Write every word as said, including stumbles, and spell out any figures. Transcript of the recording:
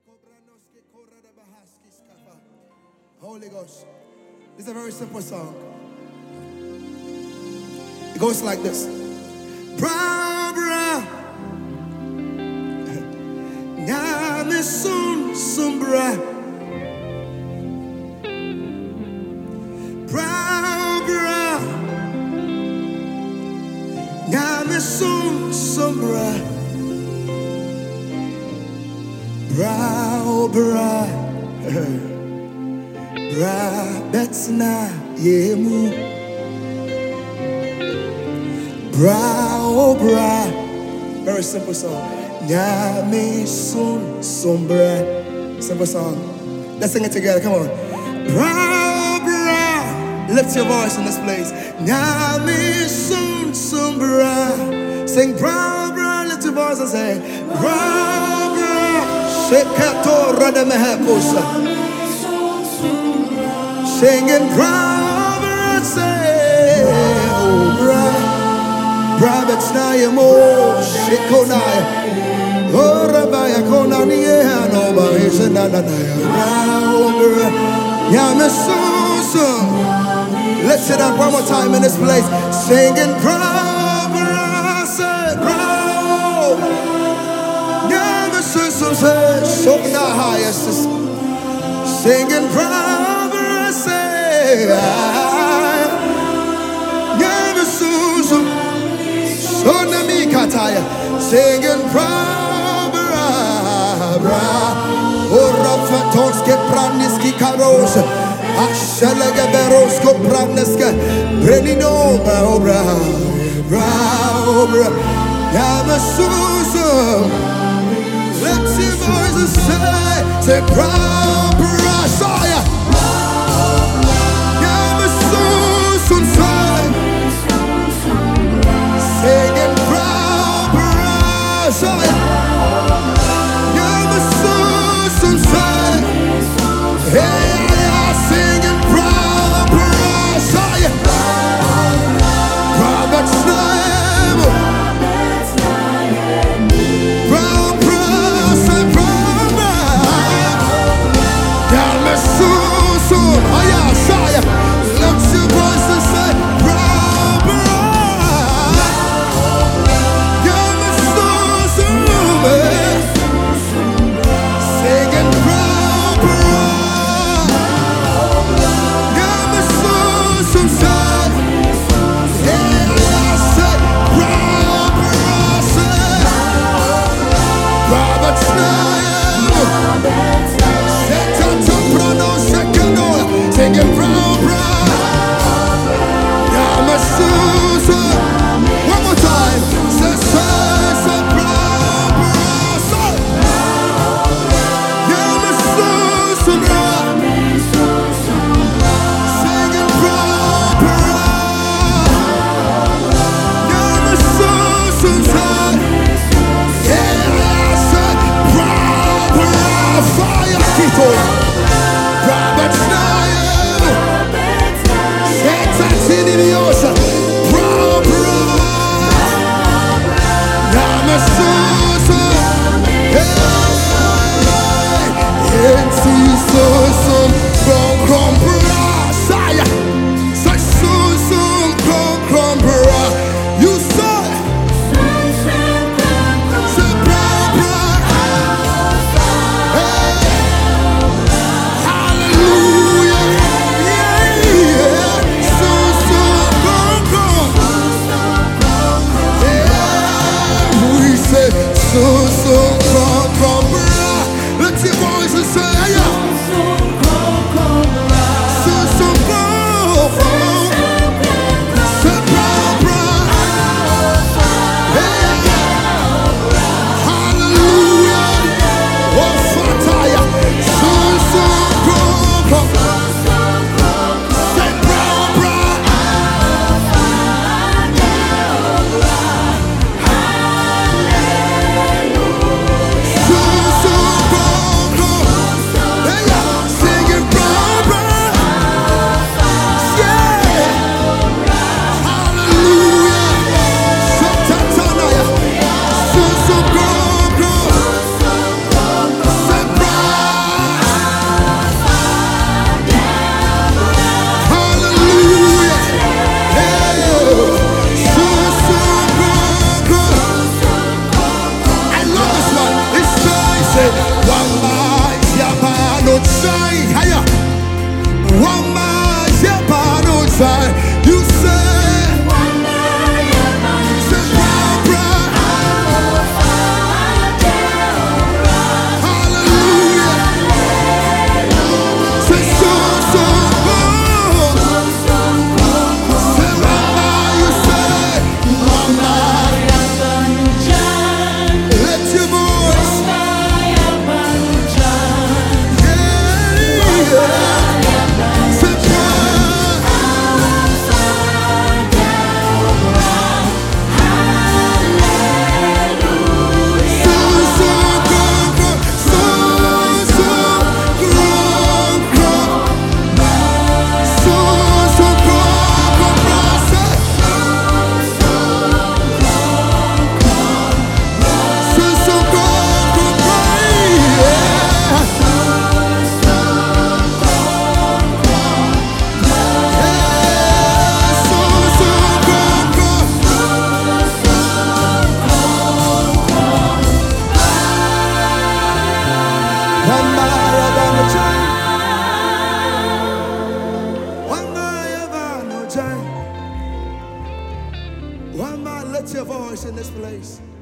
Holy Ghost. It's a very simple song. It goes like this. Bra bra Nyame sun sumbra Bra bra Nyame sun sumbra Bra bra Bra betsna yemu Bra oh bra. Very simple song. Nyame sun sombra. Simple song. Let's sing it together. Come on. Bra bra. Lift your voice in this place. Nyame sun sombra. Sing bra bra. Lift your voice and say bra bra. Shekato radamehakosa. Singing bra bra. Say oh bra. Private Snaya Mo, Shikonaya, Oh Rabaya Konania, no Barishanaya, Yamasoso. Let's sit up one more time in this place, singing Brava, say Bravo, Yamasoso, Shokna highest, singing Brava, say Yamasoso. Sonami kataya, singing bra bra bra. Orafatonske braniski karos, ashalega berosko braniska, brenino bra bra bra bra. Yamasuso, let's your voices say, say bra bra saya. Yamasuso say. Singing proud Brazil, you're a Susan side. Hey, I'm singing proud Brazil, Proverbs nine, proud Brazil, proud in this place.